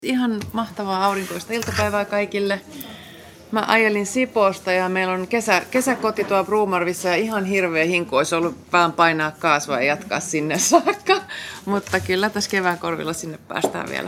Ihan mahtavaa aurinkoista iltapäivää kaikille. Mä ajelin Sipoosta ja meillä on kesäkoti tuolla Bromarvissa ja ihan hirveä hinku olisi ollut vaan painaa kaasua ja jatkaa sinne saakka. Mutta kyllä tässä kevään korvilla sinne päästään vielä.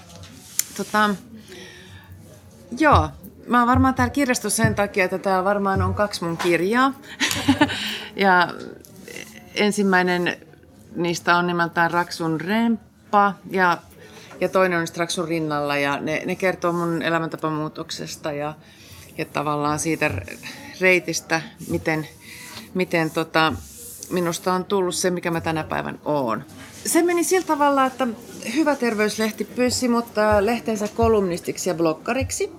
Joo, mä oon varmaan täällä kirjastossa sen takia, että täällä varmaan on 2 mun kirjaa. Ja ensimmäinen niistä on nimeltään Raksun remppa ja toinen on Raksun rinnalla ja ne kertoo mun elämäntapamuutoksesta ja tavallaan siitä reitistä, miten minusta on tullut se, mikä mä tänä päivän oon. Se meni sillä tavalla, että Hyvä Terveyslehti pyysi mut lehtensä kolumnistiksi ja bloggariksi.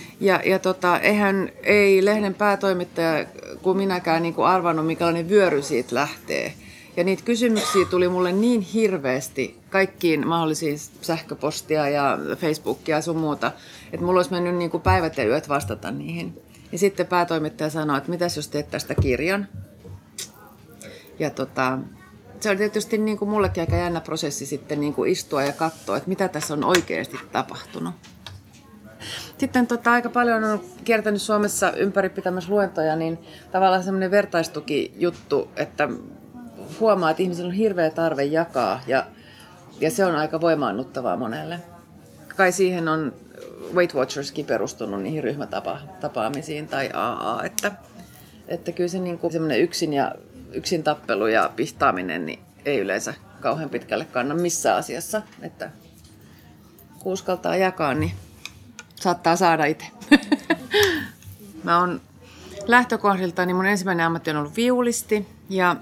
Ei lehden päätoimittaja kuin minäkään niin kuin arvannut, minkälainen vyöry siitä lähtee. Ja niitä kysymyksiä tuli mulle niin hirveästi kaikkiin mahdollisiin sähköpostia ja Facebookia ja sun muuta, että mulla olisi mennyt niin kuin päivät ja yöt vastata niihin. Ja sitten päätoimittaja sanoi, että mitäs jos teet tästä kirjan. Ja se oli tietysti niin kuin mullekin aika jännä prosessi sitten niin kuin istua ja katsoa, että mitä tässä on oikeasti tapahtunut. Sitten aika paljon on kiertänyt Suomessa ympäri pitämässä luentoja, niin tavallaan semmoinen vertaistukijuttu, että huomaa, että ihmisillä on hirveä tarve jakaa ja se on aika voimaannuttavaa monelle. Kai siihen on Weight Watcherskin perustunut niihin ryhmätapaamisiin tai AA, että kyllä se niinku semmoinen yksin tappelu ja pihtaaminen niin ei yleensä kauhean pitkälle kanna missään asiassa, että kun uskaltaa jakaa, niin saattaa saada itse. Mä oon lähtökohdiltani, mun ensimmäinen ammatti on ollut viulisti ja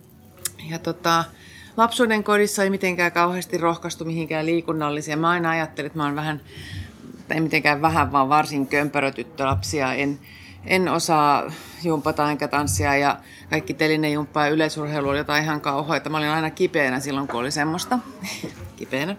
lapsuuden kodissa ei mitenkään kauheasti rohkaistu mihinkään liikunnalliseen. Mä aina ajattelin, että mä oon vähän, ei mitenkään vähän, vaan varsin kömpärö tyttölapsia. En osaa jumpata enkä tanssia ja kaikki telinejumppaa ja yleisurheilu oli jotain ihan kauhoita. Mä olin aina kipeänä silloin, kun oli semmoista. Kipeänä.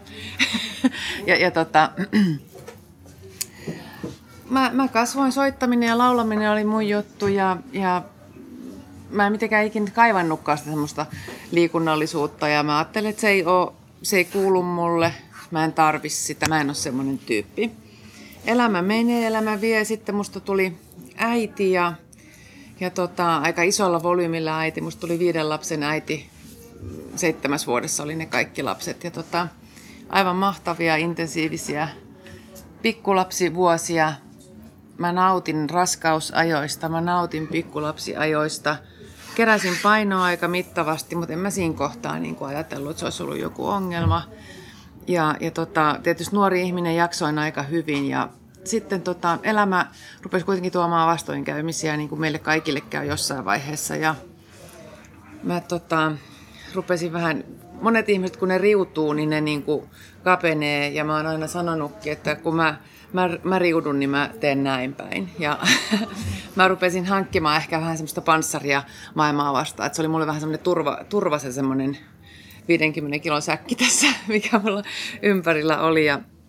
Mä kasvoin, soittaminen ja laulaminen oli mun juttu ja mä en mitenkään ikinä kaivannutkaan sitä semmoista liikunnallisuutta ja mä ajattelin, että se ei kuulu mulle, mä en tarvi sitä, mä en ole semmoinen tyyppi. Elämä menee, elämä vie, sitten musta tuli äiti ja aika isolla volyymilla äiti, musta tuli 5 lapsen äiti, 7 vuodessa oli ne kaikki lapset ja aivan mahtavia, intensiivisiä pikkulapsivuosia. Mä nautin raskausajoista, mä nautin pikkulapsiajoista. Keräsin painoa aika mittavasti, mutta en mä siinä kohtaa niin kuin ajatellut, että se olisi ollut joku ongelma. Tietysti nuori ihminen jaksoin aika hyvin ja sitten elämä rupesi kuitenkin tuomaan vastoinkäymisiä, niin kuin meille kaikille käy jossain vaiheessa. Ja mä rupesin vähän, monet ihmiset kun ne riutuu, niin ne niin kuin kapenee ja mä oon aina sanonutkin, että kun mä riudun, niin mä teen näin päin. Ja mä rupesin hankkimaan ehkä vähän semmoista panssaria maailmaa vastaan. Että se oli mulle vähän semmoinen turva se semmoinen 50 kilon säkki tässä, mikä mulla ympärillä oli.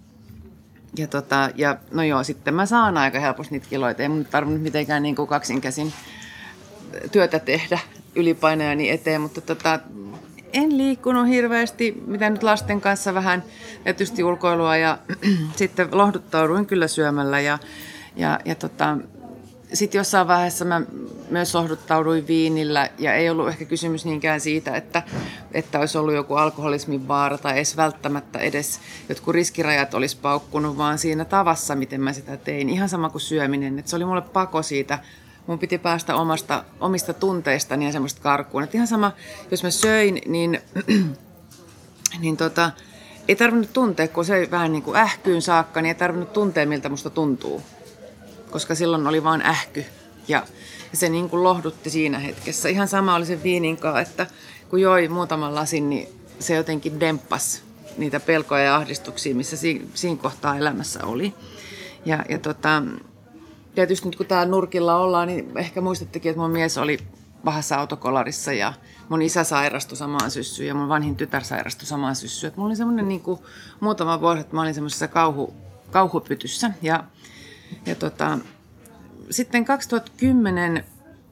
No joo, sitten mä saan aika helposti niitä kiloita. Ei mun tarvinnut mitenkään niin kuin kaksinkäsin työtä tehdä ylipainojani eteen, mutta en liikkunut hirveästi, mitä nyt lasten kanssa vähän tietysti ulkoilua ja sitten lohduttauduin kyllä syömällä sitten jossain vaiheessa mä myös lohduttauduin viinillä ja ei ollut ehkä kysymys niinkään siitä, että olisi ollut joku alkoholismin vaara tai edes välttämättä edes jotkut riskirajat olisi paukkunut, vaan siinä tavassa, miten mä sitä tein. Ihan sama kuin syöminen, että se oli mulle pako siitä. Mun piti päästä omista tunteistani ja semmoista karkuun. Et ihan sama, jos mä söin, niin ei tarvinnut tuntea, kun se vähän niin kuin ähkyyn saakka, niin ei tarvinnut tuntea, miltä musta tuntuu. Koska silloin oli vaan ähky ja se niin kuin lohdutti siinä hetkessä. Ihan sama oli se viininkaan, että kun joi muutaman lasin, niin se jotenkin demppasi niitä pelkoja ja ahdistuksia, missä siinä kohtaa elämässä oli. Tietysti nyt kun täällä nurkilla ollaan, niin ehkä muistattekin, että mun mies oli pahassa autokolarissa ja mun isä sairastui samaan syssyyn ja mun vanhin tytär sairastui samaan syssyyn. Että mulla oli semmoinen niin kuin muutama vuosi, että mä olin semmoisessa kauhupytyssä. Sitten 2010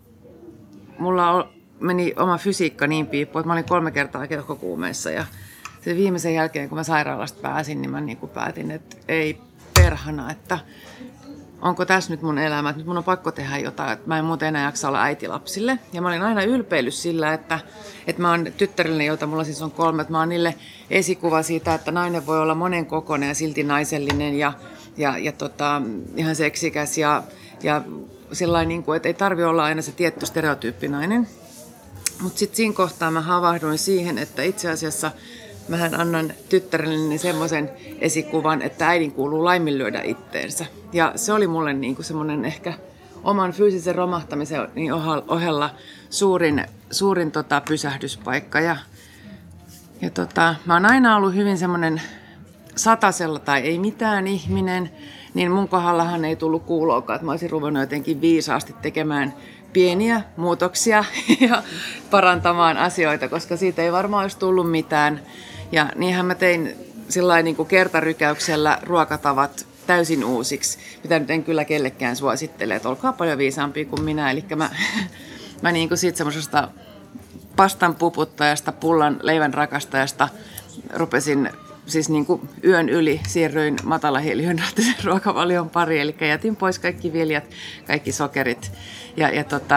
mulla meni oma fysiikka niin piippuun, että mä olin 3 kertaa keuhkokuumeessa ja se viimeisen jälkeen, kun mä sairaalasta pääsin, niin mä niin kuin päätin, että ei perhana, että onko tässä nyt mun elämä, että nyt mun on pakko tehdä jotain, että mä en muuten enää jaksa olla äiti lapsille. Ja mä olin aina ylpeillyt sillä, että mä oon tyttärilleni, jota mulla siis on 3, että mä oon niille esikuva siitä, että nainen voi olla monen kokoinen ja silti naisellinen ja ihan seksikäs ja sellainen, niin kuin, että ei tarvi olla aina se tietty stereotyyppinainen. Mutta sitten siinä kohtaa mä havahduin siihen, että itse asiassa mähän annan tyttärelleni semmoisen esikuvan, että äidin kuuluu laiminlyödä itteensä. Ja se oli mulle niinku semmoinen ehkä oman fyysisen romahtamisen ohella suurin pysähdyspaikka. Ja mä oon aina ollut hyvin semmoinen satasella tai ei mitään ihminen, niin mun kohdallahan ei tullut kuuloakaan, että mä olisin ruvennut jotenkin viisaasti tekemään pieniä muutoksia ja parantamaan asioita, koska siitä ei varmaan olisi tullut mitään. Ja niinhän mä tein sillain niin kuin kertarykäyksellä ruokatavat täysin uusiksi, mitä nyt en kyllä kellekään suosittele, että olkaa paljon viisaampia kuin minä. Eli mä niin kuin siitä semmoisesta pastan puputtajasta, pullan leivän rakastajasta rupesin siis niin kuin yön yli siirryin matalahiilihydraattisen ruokavalion pariin, eli jätin pois kaikki viljat, kaikki sokerit ja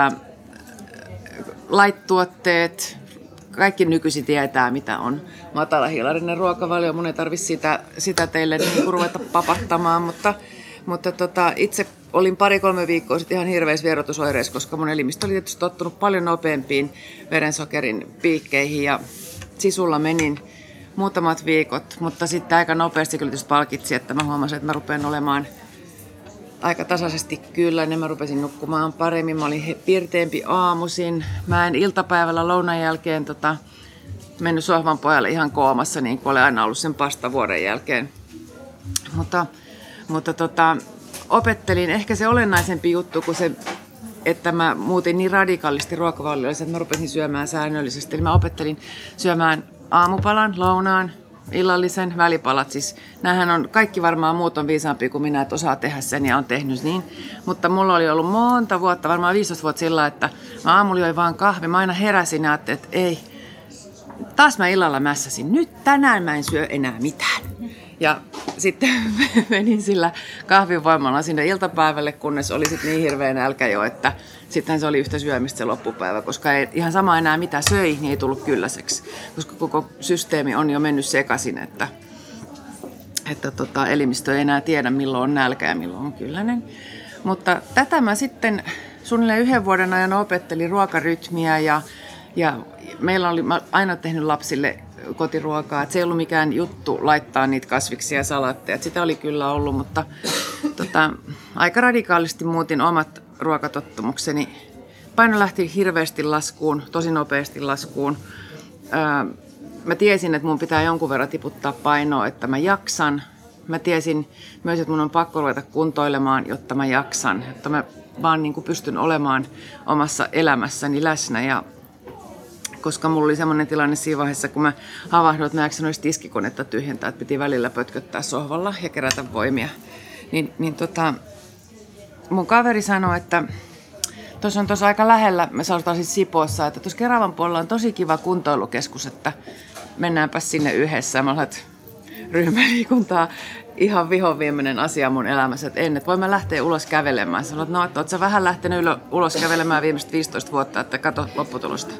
light-tuotteet. Kaikki nykyisin tietää, mitä on matalahiilarinen ruokavalio. Mun ei tarvitse sitä teille niin kuin ruveta papattamaan, mutta itse olin 2-3 viikkoa sitten ihan hirveissä vierotusoireissa, koska mun elimistö oli tietysti tottunut paljon nopeampiin verensokerin piikkeihin ja sisulla menin muutamat viikot, mutta sitten aika nopeasti kyllä tietysti palkitsi, että mä huomasin, että mä rupean olemaan aika tasaisesti kyllä, niin mä rupesin nukkumaan paremmin. Mä olin pirteempi aamuisin. Mä en iltapäivällä lounan jälkeen mennyt sohvan pojalle ihan koomassa, niin kuin olen aina ollut sen pastavuoden jälkeen. Mutta opettelin ehkä se olennaisempi juttu kuin se, että mä muutin niin radikaalisti ruokavaliolle, että mä rupesin syömään säännöllisesti. Eli mä opettelin syömään aamupalan, lounaan, illallisen, välipalat. Siis näähän on, kaikki varmaan muut on viisaampia kuin minä, että osaa tehdä sen ja on tehnyt niin. Mutta mulla oli ollut monta vuotta, varmaan 15 vuotta sillä, että mä aamulla join vaan kahvi. Mä aina heräsin ja ajattelin, että ei, taas mä illalla mässäsin. Nyt tänään mä en syö enää mitään. Ja sitten menin sillä kahvinvoimalla sinne iltapäivälle, kunnes oli sitten niin hirveä nälkä jo, että sitten se oli yhtä syömistä se loppupäivä, koska ei ihan sama enää mitä söi, niin ei tullut kylläiseksi, koska koko systeemi on jo mennyt sekaisin, että elimistö ei enää tiedä milloin on nälkä ja milloin on kylläinen. Mutta tätä mä sitten suunnilleen 1 vuoden ajan opettelin ruokarytmiä ja meillä oli mä aina tehnyt lapsille kotiruokaa, että se ei ollut mikään juttu laittaa niitä kasviksia ja salaatteja, että sitä oli kyllä ollut, mutta aika radikaalisti muutin omat ruokatottumukseni. Paino lähti hirveästi laskuun, tosi nopeasti laskuun. Mä tiesin, että mun pitää jonkun verran tiputtaa painoa, että mä jaksan. Mä tiesin myös, että mun on pakko ruveta kuntoilemaan, jotta mä jaksan, jotta mä vaan niin kuin pystyn olemaan omassa elämässäni läsnä. Ja koska mulla oli semmoinen tilanne siinä vaiheessa, kun mä havahduin, että mä jaksan olisi tiskikonetta tyhjentää, että piti välillä pötköttää sohvalla ja kerätä voimia. Mun kaveri sanoi, että tuossa on tuossa aika lähellä, me asutaan siis Sipoossa, että tuossa Keravan puolella on tosi kiva kuntoilukeskus, että mennäänpä sinne yhdessä. Mä olen, että ryhmäliikuntaa ihan vihoviimeinen asia mun elämässä, että voin mä lähteä ulos kävelemään. Sanoin, että no, että oot sä vähän lähtenyt ulos kävelemään viimeiset 15 vuotta, että kato lopputulosta.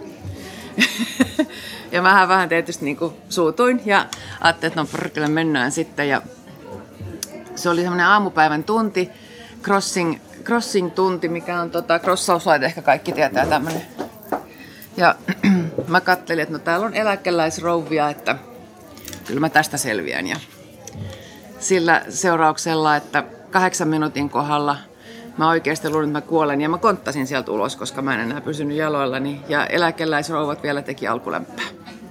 Ja mähän vähän tietysti niin kuin suutuin ja ajattelin, että no perkele mennään sitten. Ja se oli semmoinen aamupäivän tunti, crossing tunti, mikä on crossauslaite, ehkä kaikki tietää tämmöinen. Ja mä katselin, että no täällä on eläkeläisrouvia, että kyllä mä tästä selviän. Ja sillä seurauksella, että 8 minuutin kohdalla mä oikeasti luulin, että mä kuolen ja mä konttasin sieltä ulos, koska mä en enää pysynyt jaloillani. Ja eläkeläisrouvat vielä teki alkulämpää.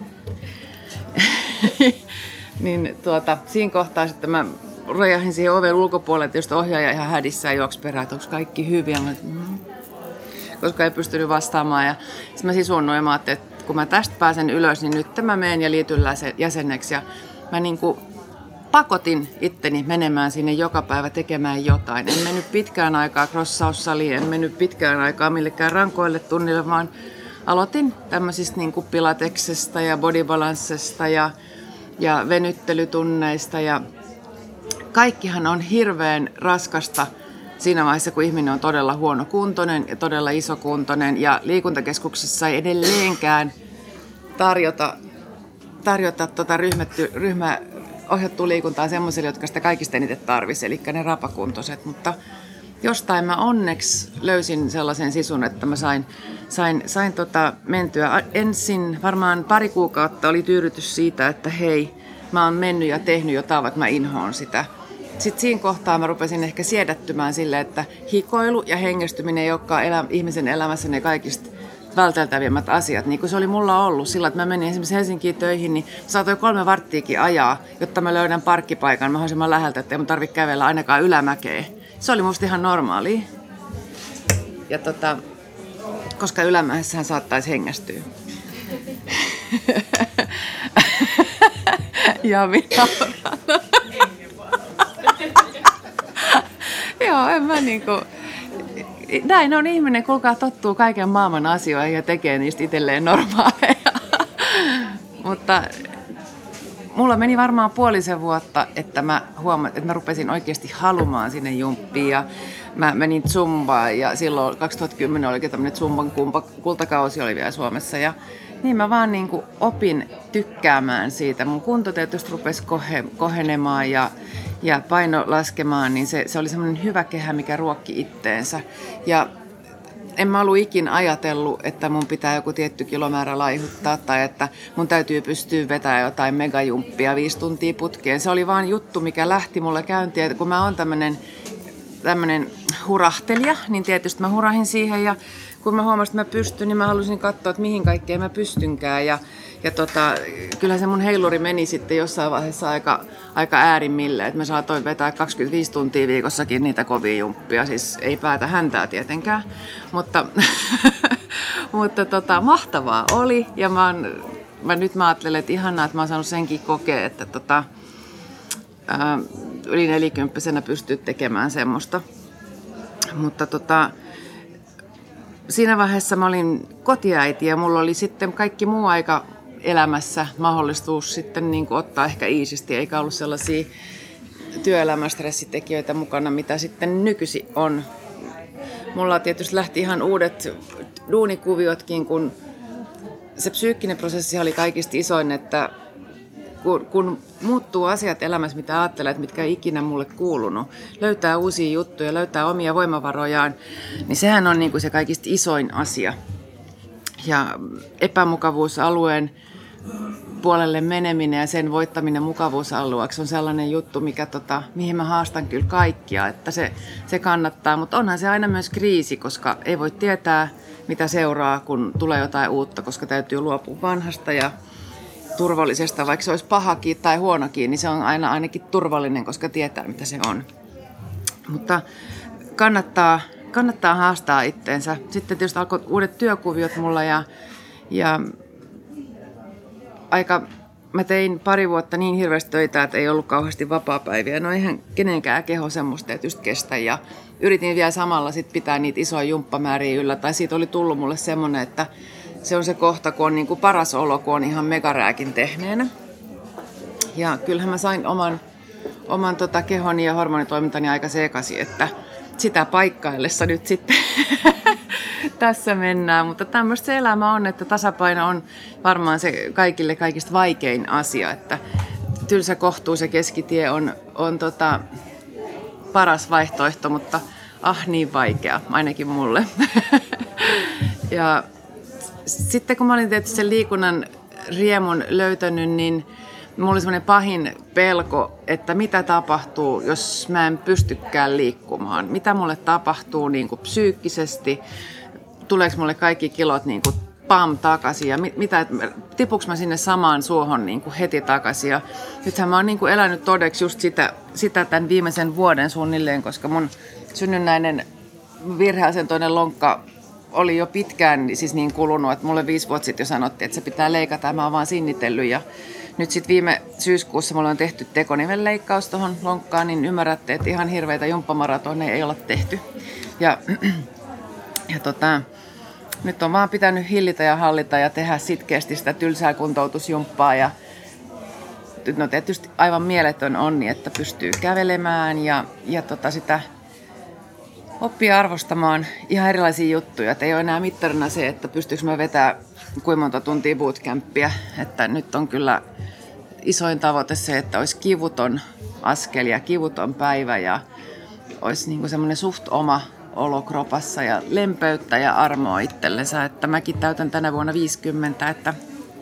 Niin siinä kohtaa sitten mä rajahin siihen oven ulkopuolelle, että just ohjaaja ihan hädissään juoksi perään, että onko kaikki hyviä. Koska ei pystynyt vastaamaan. Ja sitten mä sisunnuin ja mä ajattelin, että kun mä tästä pääsen ylös, niin nyt mä menen ja liityn jäseneksi. Ja mä niin kuin pakotin itteni menemään sinne joka päivä tekemään jotain. En mennyt pitkään aikaa crossaussaliin, en mennyt pitkään aikaa millekään rankoille tunnille, vaan aloitin tämmöisistä niin kuin pilateksesta ja bodybalancesta ja ja venyttelytunneista ja kaikkihan on hirveän raskasta siinä vaiheessa, kun ihminen on todella huonokuntoinen ja todella isokuntoinen ja liikuntakeskuksissa ei edelleenkään tarjota ryhmäohjattua liikuntaa semmoisille, jotka sitä kaikista eniten tarvitsisi, eli ne rapakuntoiset, mutta jostain mä onneksi löysin sellaisen sisun, että mä sain mentyä. Ensin varmaan 2 kuukautta oli tyydytys siitä, että hei, mä oon mennyt ja tehnyt jotain, vaikka mä inhoon sitä. Sitten siinä kohtaa mä rupesin ehkä siedättymään sille, että hikoilu ja hengästyminen ei olekaan ihmisen elämässä ne kaikista välteltävimmät asiat. Niin kuin se oli mulla ollut sillä, että mä menin esimerkiksi Helsinkiin töihin, niin saatoin 3 varttiakin ajaa, jotta mä löydän parkkipaikan mahdollisimman läheltä, että ei mun tarvitse kävellä ainakaan ylämäkeä. Se oli musta ihan normaalia. Ja koska ylämäessähän saattaisi hengästyä. Ja minä Joo, en mä näin on ihminen, kuulkaa tottuu kaiken maailman asioihin ja tekee niistä itselleen normaaleja. Mutta mulla meni varmaan 5 vuotta, että mä rupesin oikeasti halumaan sinne jumppiin ja mä menin zumbaan ja silloin 2010 oli tämmöinen zumban kultakausi oli vielä Suomessa ja niin mä vaan opin tykkäämään siitä. Mun kunto tietysti rupesi kohenemaan ja paino laskemaan, niin se oli semmoinen hyvä kehä, mikä ruokki itteensä. Ja en mä ollut ikinä ajatellut, että mun pitää joku tietty kilomäärä laihuttaa tai että mun täytyy pystyä vetämään jotain megajumppia 5 tuntia putkeen. Se oli vaan juttu, mikä lähti mulle käyntiin. Ja kun mä oon tämmönen hurahtelija, niin tietysti mä hurahin siihen ja kun mä huomasin, että mä pystyn, niin mä halusin katsoa, että mihin kaikkeen mä pystynkään. Ja kyllä se mun heiluri meni sitten jossain vaiheessa aika äärimmille, että mä saatoin vetää 25 tuntia viikossakin niitä kovia jumppia, siis ei päätä häntää tietenkään, mutta mahtavaa oli ja nyt mä ajattelen, että ihanaa, että mä oon saanut senkin kokea, että yli 40-vuotiaana pystyy tekemään semmoista, mutta siinä vaiheessa mä olin kotiäiti ja mulla oli sitten kaikki muu aika elämässä mahdollisuus sitten ottaa ehkä iisisti, eikä ollut sellaisia työelämän stressitekijöitä mukana, mitä sitten nykyisin on. Mulla tietysti lähti ihan uudet duunikuviotkin, kun se psyykkinen prosessi oli kaikista isoin, että kun muuttuu asiat elämässä, mitä ajattelee, että mitkä ei ikinä mulle kuulunut, löytää uusia juttuja, löytää omia voimavarojaan, niin sehän on se kaikista isoin asia. Ja epämukavuusalueen puolelle meneminen ja sen voittaminen mukavuusalueeksi on sellainen juttu, mihin mä haastan kyllä kaikkia, että se kannattaa. Mutta onhan se aina myös kriisi, koska ei voi tietää, mitä seuraa, kun tulee jotain uutta, koska täytyy luopua vanhasta ja turvallisesta, vaikka se olisi pahakin tai huonokin, niin se on aina ainakin turvallinen, koska tietää, mitä se on. Mutta kannattaa haastaa itteensä. Sitten tietysti alkoi uudet työkuviot mulla ja mä tein 2 vuotta niin hirveästi töitä, että ei ollut kauheasti vapaapäiviä. No eihän kenenkään keho semmoista tietysti kestä ja yritin vielä samalla sit pitää niitä isoja jumppamääriä yllä. Tai siitä oli tullut mulle semmoinen, että se on se kohta, kun on paras olo, kun on ihan megarääkin tehneenä. Ja kyllähän mä sain oman kehoni ja hormonitoimintani aika sekaisin, että sitä paikkaillessa nyt sitten tässä mennään. Mutta tämmöistä se elämä on, että tasapaino on varmaan se kaikille kaikista vaikein asia. Että tylsä kohtuus ja keskitie on paras vaihtoehto, mutta niin vaikea, ainakin mulle. Ja sitten kun mä olin tietysti sen liikunnan riemun löytänyt, niin mulla oli semmoinen pahin pelko, että mitä tapahtuu, jos mä en pystykään liikkumaan. Mitä mulle tapahtuu psyykkisesti, tuleeko mulle kaikki kilot takaisin ja tipuks mä sinne samaan suohon heti takaisin. Ja nythän mä oon elänyt todeksi just sitä tämän viimeisen vuoden suunnilleen, koska mun synnynnäinen virheasentoinen lonkka oli jo pitkään siis niin kulunut, että mulle 5 vuotta sitten jo sanottiin, että se pitää leikata ja mä oon vaan sinnitellyt. Ja nyt sitten viime syyskuussa mulla on tehty tekonivelleikkaus tuohon lonkkaan, niin ymmärrätte, että ihan hirveitä jumppamaratoneja ei olla tehty. Ja nyt on vaan pitänyt hillitä ja hallita ja tehdä sitkeästi sitä tylsää kuntoutusjumppaa ja no tietysti aivan mieletön onni, että pystyy kävelemään ja sitä oppii arvostamaan ihan erilaisia juttuja. Et ei ole enää mittarina se, että pystyykö mä vetämään kuinka monta tuntia bootcampia. Että nyt on kyllä isoin tavoite se, että olisi kivuton askel ja kivuton päivä ja olisi niinku semmoinen suht oma olo kropassa ja lempeyttä ja armoa itsellensä. Että mäkin täytän tänä vuonna 50, että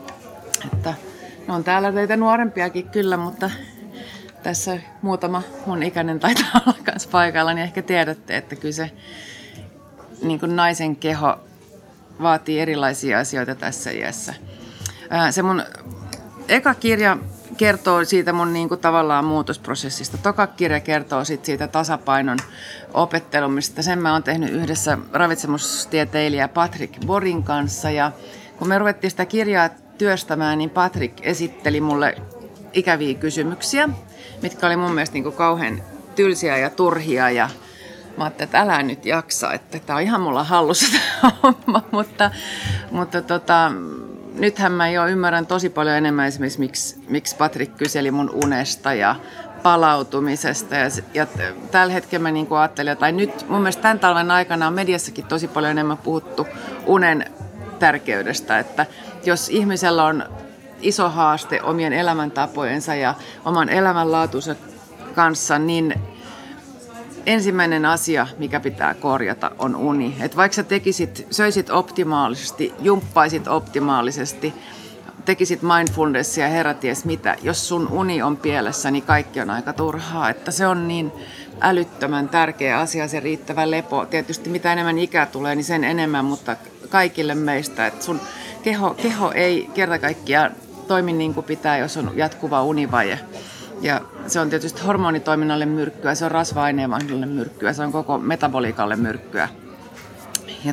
no on täällä teitä nuorempiakin kyllä, mutta tässä muutama mun ikäinen taitaa olla kanssa paikalla, niin ehkä tiedätte, että kyllä se niin kuin naisen keho vaatii erilaisia asioita tässä iässä. Se mun eka kirja kertoo siitä mun niin kuin tavallaan muutosprosessista. Toka kirja kertoo siitä tasapainon opettelumista. Sen mä oon tehnyt yhdessä ravitsemustieteilijä Patrick Borin kanssa. Ja kun me ruvettiin sitä kirjaa työstämään, niin Patrick esitteli mulle ikäviä kysymyksiä, mitkä oli mun mielestä niin kuin kauhean tylsiä ja turhia. Ja mä ajattelin, että älä nyt jaksa, että tää on ihan mulla hallussa tämä homma. Mutta nythän mä jo ymmärrän tosi paljon enemmän esimerkiksi, miksi Patrick kyseli mun unesta ja palautumisesta. Ja tällä hetkellä mä niin kuin ajattelin, tai nyt mun mielestä tämän talven aikana on mediassakin tosi paljon enemmän puhuttu unen tärkeydestä. Että jos ihmisellä on iso haaste omien elämäntapojensa ja oman elämänlaatunsa kanssa, niin ensimmäinen asia, mikä pitää korjata, on uni. Et vaikka sä söisit optimaalisesti, jumppaisit optimaalisesti, tekisit mindfulnessia ja heräties mitä, jos sun uni on pielessä, niin kaikki on aika turhaa. Että se on niin älyttömän tärkeä asia, se riittävä lepo. Tietysti mitä enemmän ikää tulee, niin sen enemmän, mutta kaikille meistä. Että sun keho ei kerta kaikkiaan toimi niin kuin pitää, jos on jatkuva univaje. Ja se on tietysti hormonitoiminnalle myrkkyä, se on rasva-aineenvaihdolle myrkkyä, se on koko metaboliikalle myrkkyä. Ja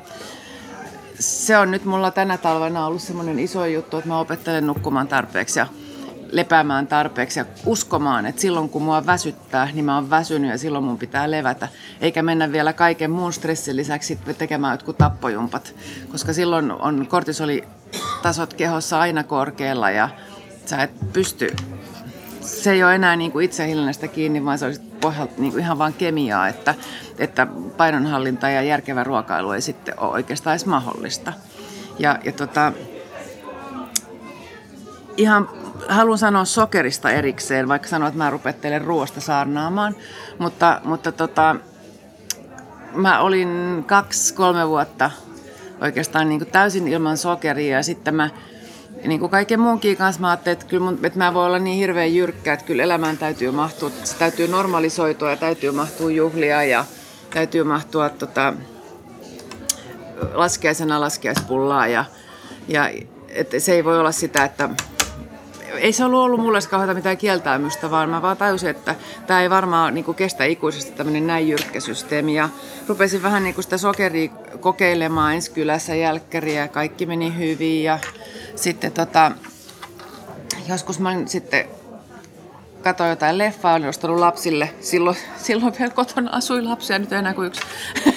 se on nyt mulla tänä talvena ollut semmoinen iso juttu, että mä opettelen nukkumaan tarpeeksi ja lepäämään tarpeeksi ja uskomaan, että silloin kun mua väsyttää, niin mä oon väsynyt ja silloin mun pitää levätä. Eikä mennä vielä kaiken muun stressin lisäksi tekemään jotkut tappojumpat, koska silloin on kortisolitasot kehossa aina korkealla ja sä et pysty. Se ei ole enää niin kuin itsehillinnästä kiinni, vaan se olisi pohjalta niin kuin ihan vaan kemiaa, että painonhallinta ja järkevä ruokailu ei sitten ole oikeastaan edes mahdollista. Ihan haluan sanoa sokerista erikseen, vaikka sanoa, että mä rupettelen ruoasta saarnaamaan, mutta mä olin 2-3 vuotta oikeastaan niin kuin täysin ilman sokeria ja sitten mä niin kuin kaiken muunkin kanssa mä ajattelin, että mä voin olla niin hirveän jyrkkä, että kyllä elämään täytyy mahtua, se täytyy normalisoitua ja täytyy mahtua juhlia ja täytyy mahtua laskiaispullaa ja että se ei voi olla sitä, että ei se ollut mulle kauheata mitään kieltäymystä, vaan mä vaan tajusin, että tämä ei varmaan niin kuin kestä ikuisesti tämmöinen näin jyrkkä systeemi. Ja rupesin vähän niin kuin sitä sokeria kokeilemaan ensi kylässä jälkkäriä ja kaikki meni hyvin. Ja sitten joskus mä sitten katsoin jotain leffaa, olin ostanut lapsille. Silloin vielä kotona asui lapsia, nyt ei enää kuin yksi.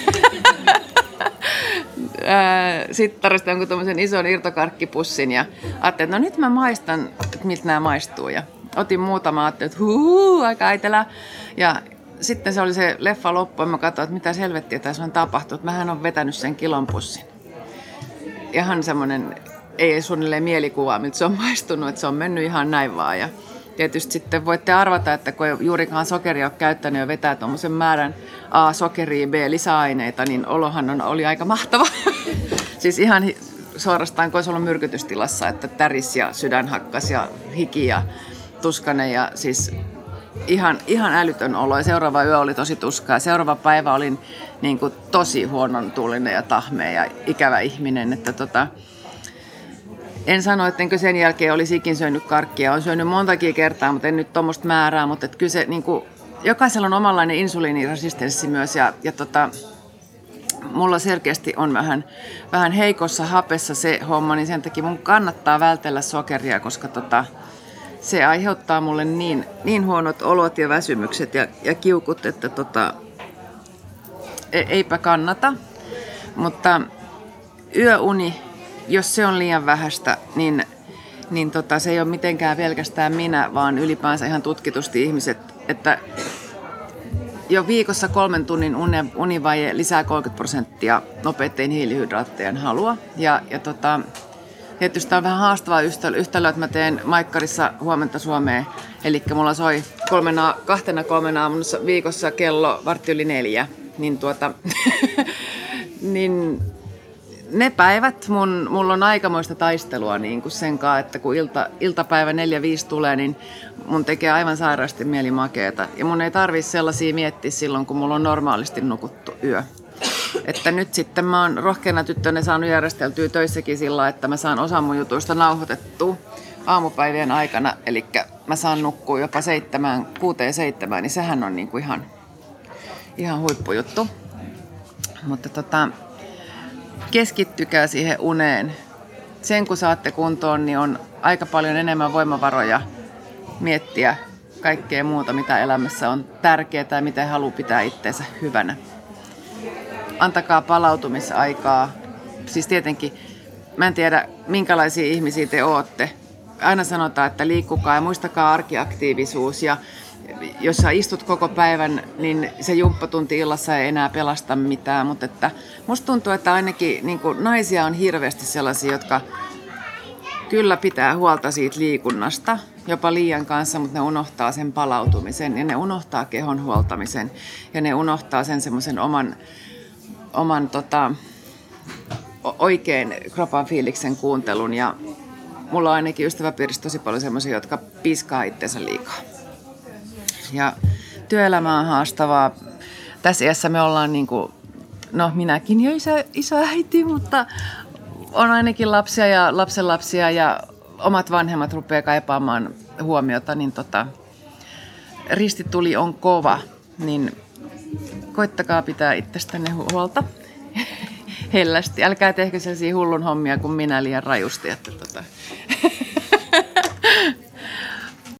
Sittarista jonkun tommosen ison irtokarkkipussin ja ajattelin, että no nyt mä maistan, että miltä nämä maistuu. Ja otin muutama, ajattelin, että aika äitelää. Ja sitten se oli se leffa loppu ja mä katsoin, että mitä helvettiä tässä on tapahtunut. Mähän on vetänyt sen kilon pussin. Ihan semmoinen, ei suunnilleen mielikuva, miltä se on maistunut, että se on mennyt ihan näin vaan. Ja tietysti sitten voitte arvata, että kun ei juurikaan sokeria ole käyttänyt ja vetää tuommoisen määrän A sokeria, B lisäaineita, niin olohan oli aika mahtava. Siis ihan suorastaan, kun olisi ollut myrkytystilassa, että täris ja sydän hakkas ja hiki ja tuskanen ja siis ihan älytön olo. Ja seuraava yö oli tosi tuskaa. Seuraava päivä olin niin kuin tosi huonon tuulinen ja tahmea ja ikävä ihminen, että en sano, ettenkö sen jälkeen olisi ikin syönyt karkkia. Olen syönyt montakin kertaa, mutta en nyt tuommoista määrää. Mutta kyllä se, niin kuin, jokaisella on omanlainen insuliiniresistenssi myös. Ja mulla selkeästi on vähän heikossa hapessa se homma, niin sen takia mun kannattaa vältellä sokeria, koska se aiheuttaa mulle niin huonot olot ja väsymykset ja kiukut, että eipä kannata. Mutta yöuni, jos se on liian vähäistä, niin niin se ei ole mitenkään pelkästään minä, vaan ylipäänsä ihan tutkitusti ihmiset, että jo viikossa 3 tunnin univaje lisää 30% nopeiden hiilihydraattien halua. Ja tietysti tämä on vähän haastava yhtälö, että mä teen Maikkarissa Huomenta Suomeen. Eli mulla soi 2-3 aamussa viikossa kello 3:15. Niin niin ne päivät mulla on aikamoista taistelua niin kuin sen kanssa, että kun iltapäivä 4-5 tulee, niin mun tekee aivan sairaasti mieli makeeta. Ja mun ei tarvitse sellaisia miettiä silloin, kun mulla on normaalisti nukuttu yö. Että nyt sitten mä oon rohkeana tyttönä saanut järjesteltyä töissäkin sillä, että mä saan osan mun jutuista nauhoitettua aamupäivien aikana. Eli mä saan nukkua jopa 6-7, niin sehän on niin kuin ihan huippujuttu. Mutta keskittykää siihen uneen. Sen kun saatte kuntoon, niin on aika paljon enemmän voimavaroja miettiä kaikkea muuta, mitä elämässä on tärkeää tai mitä haluaa pitää itseensä hyvänä. Antakaa palautumisaikaa. Siis tietenkin, mä en tiedä minkälaisia ihmisiä te ootte. Aina sanotaan, että liikkukaa ja muistakaa arkiaktiivisuus. Ja jos sä istut koko päivän, niin se jumppatunti illassa ei enää pelasta mitään. Mutta että musta tuntuu, että ainakin niin kuin naisia on hirveästi sellaisia, jotka kyllä pitää huolta siitä liikunnasta. Jopa liian kanssa, mutta ne unohtaa sen palautumisen ja ne unohtaa kehon huoltamisen. Ja ne unohtaa sen semmoisen oman oikein kropan fiiliksen kuuntelun. Ja mulla on ainakin ystäväpiirissä tosi paljon semmoisia, jotka piskaa itsensä liikaa. Ja työelämä on haastavaa. Tässä iässä me ollaan minäkin jo isoäiti, mutta on ainakin lapsia ja lapsenlapsia ja omat vanhemmat rupeaa kaipaamaan huomiota, niin ristituli on kova, niin koittakaa pitää itsestänne huolta hellästi. Älkää tehkö sellaisia hullun hommia kuin minä liian rajusti. Että